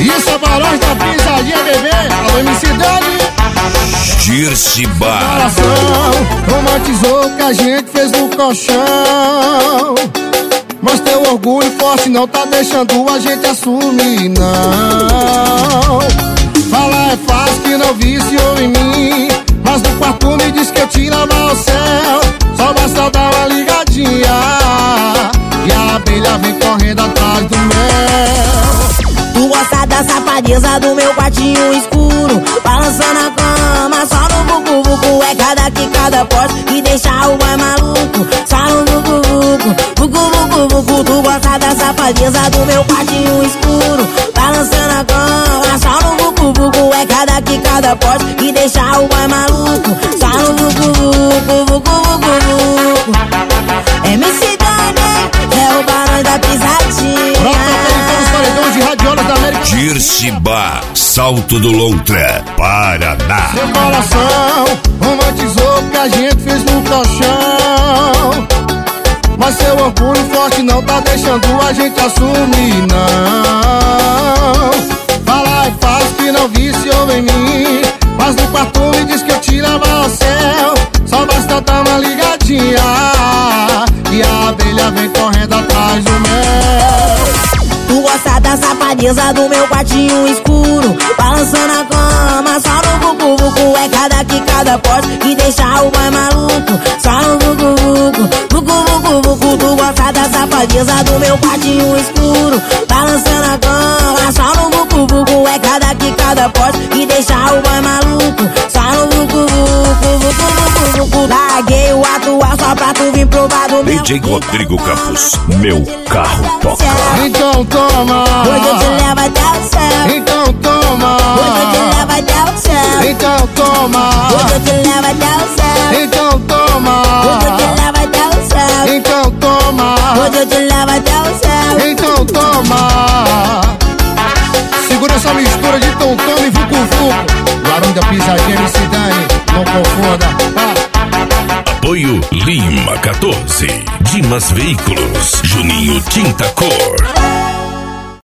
Isso é Barões da Pisadinha, bebê. Alô, MC Dani. Dircibá. Romantizou o que a gente fez no colchão, mas teu orgulho forte não tá deixando a gente assumir, não. Falar é fácil que não viciou em mim, mas no quarto me diz que eu te lavo ao céu. Só basta dar uma ligadinha e a abelha vem correndo atrás do mel. Tu gosta da safadeza do meu quartinho escuro, balançando a cama só no vucu-vucu. É cada quicada forte que deixa o boy maluco, só no vucu-vucu, vucu-vucu-vucu. Tu gosta da safadeza do meu quartinho escuro, balançando a cama só no vucu-vucu. É cada quicada forte que deixa o boy maluco, só no vucu-vucu, vucu-vucu-vucu. MC Dani, é o Barões da Pisadinha. De radiolas da América. Dircibá, Salto do Lontra, Paraná. Seu coração romantizou o que a gente fez no colchão, mas seu orgulho forte não tá deixando a gente assumir, não. Falar é fácil que não viciou em mim, mas no quarto me diz que eu te levo ao céu. Só basta dar uma ligadinha e a abelha vem correndo atrás do mel. Tu gosta da safadeza do meu quartinho escuro, balançando a cama só no vucu-vucu. É cada quicada forte que deixa o boy maluco, só no vucu-vucu, vucu-vucu-vucu. Tu gosta da safadeza do meu quartinho escuro, balançando a cama só no vucu-vucu. É cada quicada forte que deixa o boy maluco, só no vucu-vucu, vucu-vucu-vucu. Larguei o atual só pra tu vir provar do meu. DJ Rodrigo Campos, meu carro toca. Então toma, hoje eu te levo até o céu. então toma, Hoje eu te levo até o céu. então toma, Hoje eu te levo até o céu. então toma, Hoje eu te levo até o céu. então toma, Hoje eu te levo até o céu. então toma. Segura essa mistura de tom-tom e vucu-vucu. Barões da Pisadinha, MC Dani, não confunda. Apoio Lima 14, Dimas Veículos, Juninho Tinta Cor.